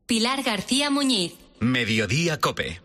Pilar García Muñiz. Mediodía COPE.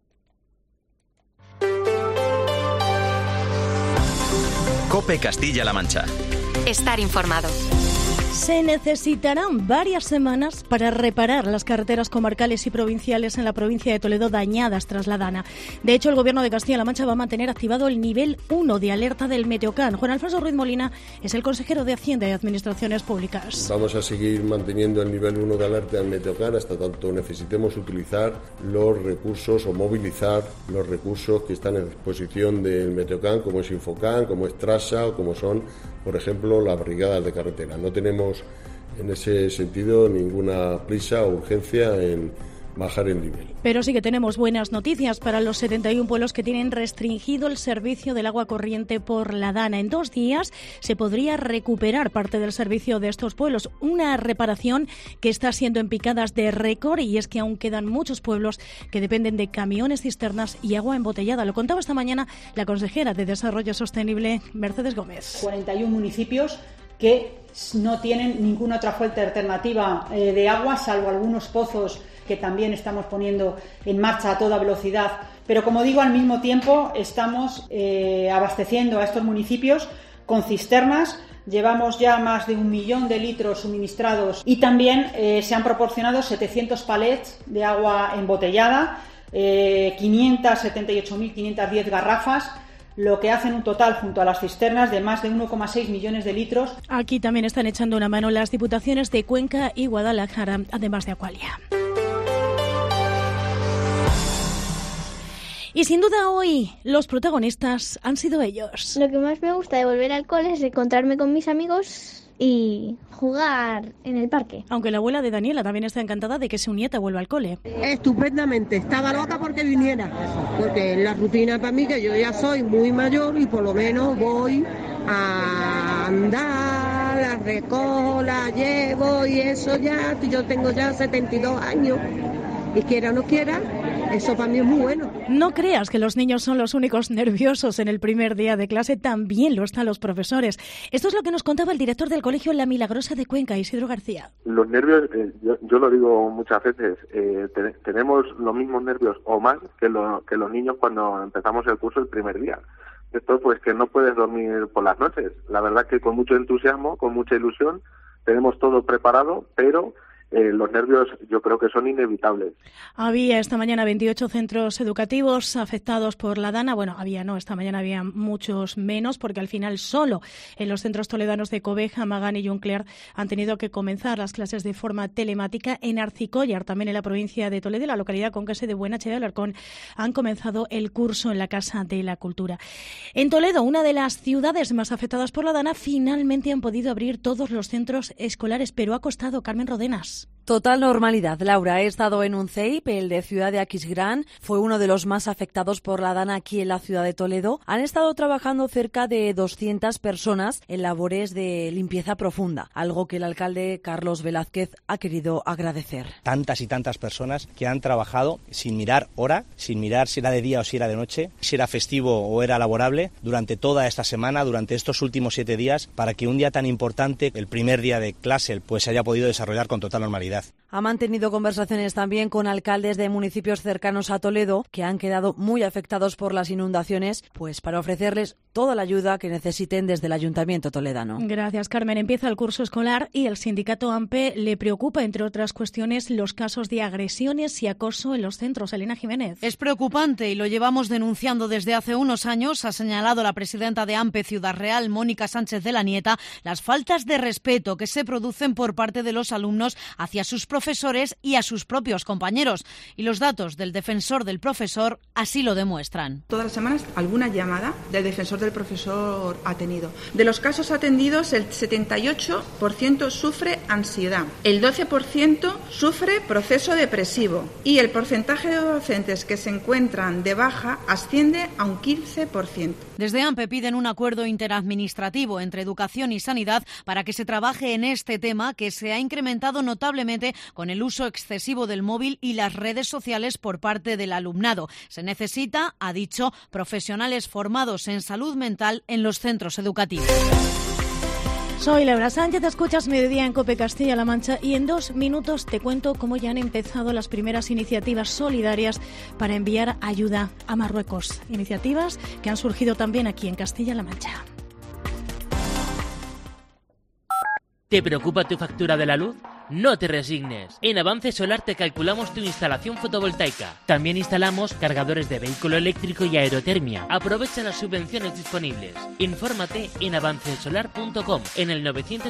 COPE Castilla-La Mancha. Estar informado. Se necesitarán varias semanas para reparar las carreteras comarcales y provinciales en la provincia de Toledo dañadas tras la dana. De hecho, el Gobierno de Castilla-La Mancha va a mantener activado el nivel 1 de alerta del Meteocán. Juan Alfonso Ruiz Molina es el consejero de Hacienda y Administraciones Públicas. Vamos a seguir manteniendo el nivel 1 de alerta del Meteocán hasta tanto necesitemos utilizar los recursos o movilizar los recursos que están en disposición del Meteocán, como es Infocán, como es Trasa o como son, por ejemplo, las brigadas de carretera. No tenemos en ese sentido ninguna prisa o urgencia en bajar el nivel. Pero sí que tenemos buenas noticias para los 71 pueblos que tienen restringido el servicio del agua corriente por la dana. En 2 días se podría recuperar parte del servicio de estos pueblos, una reparación que está siendo en picadas de récord, y es que aún quedan muchos pueblos que dependen de camiones, cisternas y agua embotellada. Lo contaba esta mañana la consejera de Desarrollo Sostenible, Mercedes Gómez. 41 municipios que no tienen ninguna otra fuente alternativa de agua, salvo algunos pozos que también estamos poniendo en marcha a toda velocidad. Pero, como digo, al mismo tiempo estamos abasteciendo a estos municipios con cisternas. Llevamos ya más de 1 millón de litros suministrados y también se han proporcionado 700 palets de agua embotellada, 578.510 garrafas, lo que hacen un total junto a las cisternas de más de 1,6 millones de litros. Aquí también están echando una mano las diputaciones de Cuenca y Guadalajara, además de Aqualia. Y sin duda hoy los protagonistas han sido ellos. Lo que más me gusta de volver al cole es encontrarme con mis amigos y jugar en el parque. Aunque la abuela de Daniela también está encantada de que su nieta vuelva al cole. Estupendamente, estaba loca porque viniera, porque la rutina para mí, que yo ya soy muy mayor y por lo menos voy a andar, la recojo, la llevo y eso ya, yo tengo ya 72 años y quiera o no quiera, eso para mí es muy bueno. No creas que los niños son los únicos nerviosos en el primer día de clase, también lo están los profesores. Esto es lo que nos contaba el director del colegio La Milagrosa de Cuenca, Isidro García. Los nervios, yo lo digo muchas veces, tenemos los mismos nervios o más que los niños cuando empezamos el curso el primer día. Esto pues que no puedes dormir por las noches. La verdad que con mucho entusiasmo, con mucha ilusión, tenemos todo preparado, pero los nervios yo creo que son inevitables. Había esta mañana 28 centros educativos afectados por la dana. Bueno, esta mañana había muchos menos, porque al final solo en los centros toledanos de Cobeja, Magán y Juncler han tenido que comenzar las clases de forma telemática. En Arcicóllar, también en la provincia de Toledo, la localidad conquense de Buenache de Alarcón, han comenzado el curso en la Casa de la Cultura. En Toledo, una de las ciudades más afectadas por la dana, finalmente han podido abrir todos los centros escolares, pero ha costado. Carmen Rodenas. Total normalidad, Laura. He estado en un CEIP, el de Ciudad de Aquisgrán. Fue uno de los más afectados por la dana aquí en la ciudad de Toledo. Han estado trabajando cerca de 200 personas en labores de limpieza profunda, algo que el alcalde Carlos Velázquez ha querido agradecer. Tantas y tantas personas que han trabajado sin mirar hora, sin mirar si era de día o si era de noche, si era festivo o era laborable, durante toda esta semana, durante estos últimos 7 días, para que un día tan importante, el primer día de clase, pues se haya podido desarrollar con total normalidad. Ha mantenido conversaciones también con alcaldes de municipios cercanos a Toledo que han quedado muy afectados por las inundaciones, pues para ofrecerles toda la ayuda que necesiten desde el Ayuntamiento toledano. Gracias, Carmen. Empieza el curso escolar y el sindicato AMPE le preocupa, entre otras cuestiones, los casos de agresiones y acoso en los centros. Elena Jiménez. Es preocupante y lo llevamos denunciando desde hace unos años, ha señalado la presidenta de AMPE Ciudad Real, Mónica Sánchez de la Nieta, las faltas de respeto que se producen por parte de los alumnos hacia sus profesores y a sus propios compañeros. Y los datos del defensor del profesor así lo demuestran. Todas las semanas alguna llamada del defensor del profesor ha tenido. De los casos atendidos, el 78% sufre ansiedad, el 12% sufre proceso depresivo y el porcentaje de docentes que se encuentran de baja asciende a un 15%. Desde AMPE piden un acuerdo interadministrativo entre educación y sanidad para que se trabaje en este tema, que se ha incrementado notablemente con el uso excesivo del móvil y las redes sociales por parte del alumnado. Se necesita, ha dicho, profesionales formados en salud mental en los centros educativos. Soy Laura Sánchez, escuchas Mediodía en COPE Castilla-La Mancha y en 2 minutos te cuento cómo ya han empezado las primeras iniciativas solidarias para enviar ayuda a Marruecos. Iniciativas que han surgido también aquí en Castilla-La Mancha. ¿Te preocupa tu factura de la luz? No te resignes. En Avance Solar te calculamos tu instalación fotovoltaica. También instalamos cargadores de vehículo eléctrico y aerotermia. Aprovecha las subvenciones disponibles. Infórmate en avancesolar.com, en el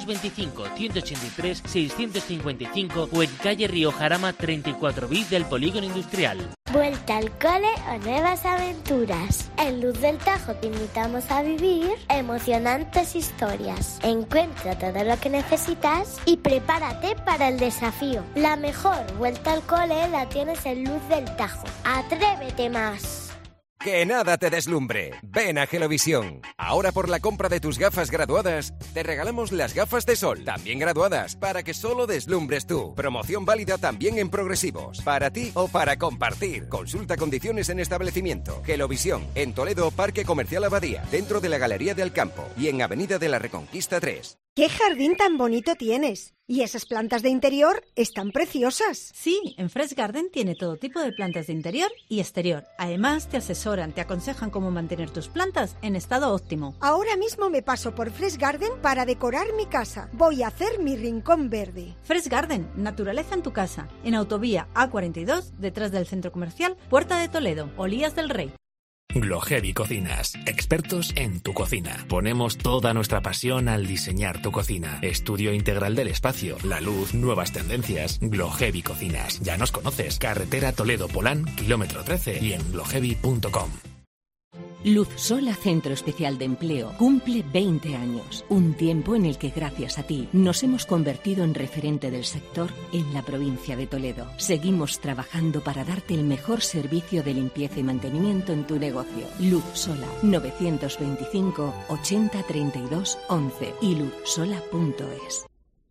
925-183-655 o en calle Río Jarama 34 bis del Polígono Industrial. Vuelta al cole o nuevas aventuras. En Luz del Tajo te invitamos a vivir emocionantes historias. Encuentra todo lo que necesitas y prepárate para el desafío. La mejor vuelta al cole la tienes en Luz del Tajo. ¡Atrévete más! Que nada te deslumbre. Ven a Gelovisión. Ahora por la compra de tus gafas graduadas, te regalamos las gafas de sol, también graduadas, para que solo deslumbres tú. Promoción válida también en progresivos, para ti o para compartir. Consulta condiciones en establecimiento. Gelovisión, en Toledo, Parque Comercial Abadía, dentro de la Galería de Alcampo y en Avenida de la Reconquista 3. ¡Qué jardín tan bonito tienes! Y esas plantas de interior están preciosas. Sí, en Fresh Garden tiene todo tipo de plantas de interior y exterior. Además, te asesoran, te aconsejan cómo mantener tus plantas en estado óptimo. Ahora mismo me paso por Fresh Garden para decorar mi casa. Voy a hacer mi rincón verde. Fresh Garden, naturaleza en tu casa. En Autovía A42, detrás del Centro Comercial Puerta de Toledo, Olías del Rey. Glohevi Cocinas, expertos en tu cocina. Ponemos toda nuestra pasión al diseñar tu cocina. Estudio integral del espacio, la luz, nuevas tendencias. Glohevi Cocinas. Ya nos conoces. Carretera Toledo-Polán, kilómetro 13 y en glohevi.com. Luz Sola Centro Especial de Empleo cumple 20 años, un tiempo en el que gracias a ti nos hemos convertido en referente del sector en la provincia de Toledo. Seguimos trabajando para darte el mejor servicio de limpieza y mantenimiento en tu negocio. Luz Sola, 925 80 32 11 y luzsola.es.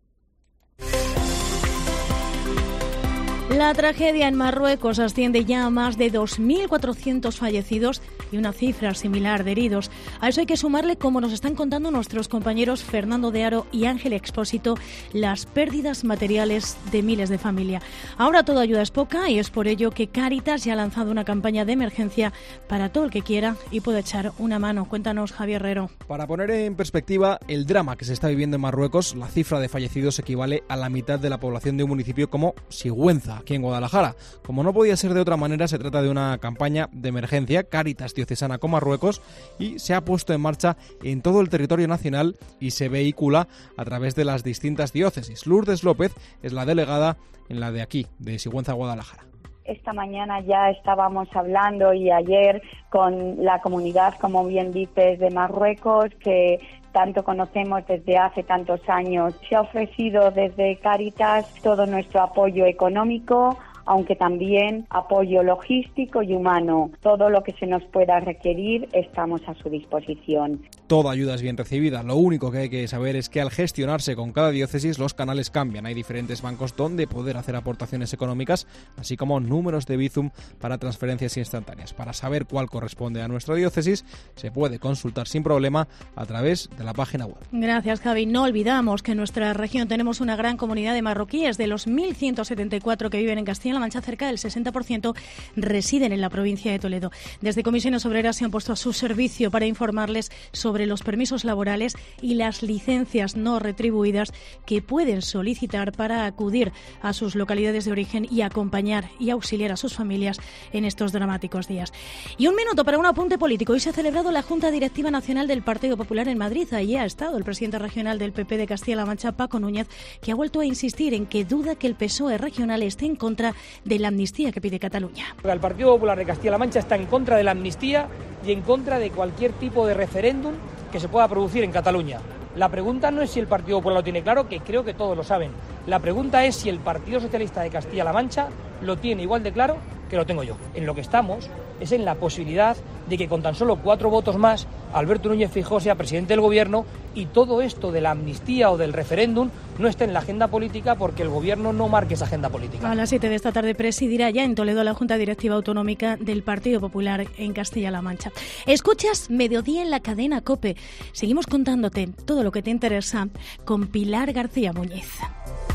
La tragedia en Marruecos asciende ya a más de 2.400 fallecidos y una cifra similar de heridos. A eso hay que sumarle, como nos están contando nuestros compañeros Fernando de Aro y Ángel Expósito, las pérdidas materiales de miles de familias. Ahora toda ayuda es poca y es por ello que Cáritas ya ha lanzado una campaña de emergencia para todo el que quiera y puede echar una mano. Cuéntanos, Javier Herrero. Para poner en perspectiva el drama que se está viviendo en Marruecos, la cifra de fallecidos equivale a la mitad de la población de un municipio como Sigüenza, aquí en Guadalajara. Como no podía ser de otra manera, se trata de una campaña de emergencia Cáritas Diocesana con Marruecos y se ha puesto en marcha en todo el territorio nacional y se vehicula a través de las distintas diócesis. Lourdes López es la delegada en la de aquí, de Sigüenza, Guadalajara. Esta mañana ya estábamos hablando y ayer con la comunidad, como bien dices, de Marruecos, que tanto conocemos desde hace tantos años. Se ha ofrecido desde Cáritas todo nuestro apoyo económico, aunque también apoyo logístico y humano. Todo lo que se nos pueda requerir estamos a su disposición. Toda ayuda es bien recibida. Lo único que hay que saber es que al gestionarse con cada diócesis los canales cambian. Hay diferentes bancos donde poder hacer aportaciones económicas, así como números de Bizum para transferencias instantáneas. Para saber cuál corresponde a nuestra diócesis se puede consultar sin problema a través de la página web. Gracias, Javi. No olvidamos que en nuestra región tenemos una gran comunidad de marroquíes. De los 1.174 que viven en Castilla-La Mancha, cerca del 60% residen en la provincia de Toledo. Desde Comisiones Obreras se han puesto a su servicio para informarles sobre los permisos laborales y las licencias no retribuidas que pueden solicitar para acudir a sus localidades de origen y acompañar y auxiliar a sus familias en estos dramáticos días. Y un minuto para un apunte político. Hoy se ha celebrado la Junta Directiva Nacional del Partido Popular en Madrid. Allí ha estado el presidente regional del PP de Castilla-La Mancha, Paco Núñez, que ha vuelto a insistir en que duda que el PSOE regional esté en contra de la amnistía que pide Cataluña. El Partido Popular de Castilla-La Mancha está en contra de la amnistía y en contra de cualquier tipo de referéndum que se pueda producir en Cataluña. La pregunta no es si el Partido Popular lo tiene claro, que creo que todos lo saben. La pregunta es si el Partido Socialista de Castilla-La Mancha lo tiene igual de claro que lo tengo yo. En lo que estamos es en la posibilidad de que con tan solo 4 votos más Alberto Núñez Feijóo sea presidente del Gobierno y todo esto de la amnistía o del referéndum no esté en la agenda política porque el Gobierno no marque esa agenda política. A las 7 de esta tarde presidirá ya en Toledo la Junta Directiva Autonómica del Partido Popular en Castilla-La Mancha. Escuchas Mediodía en la cadena COPE. Seguimos contándote todo lo que te interesa con Pilar García Muñiz.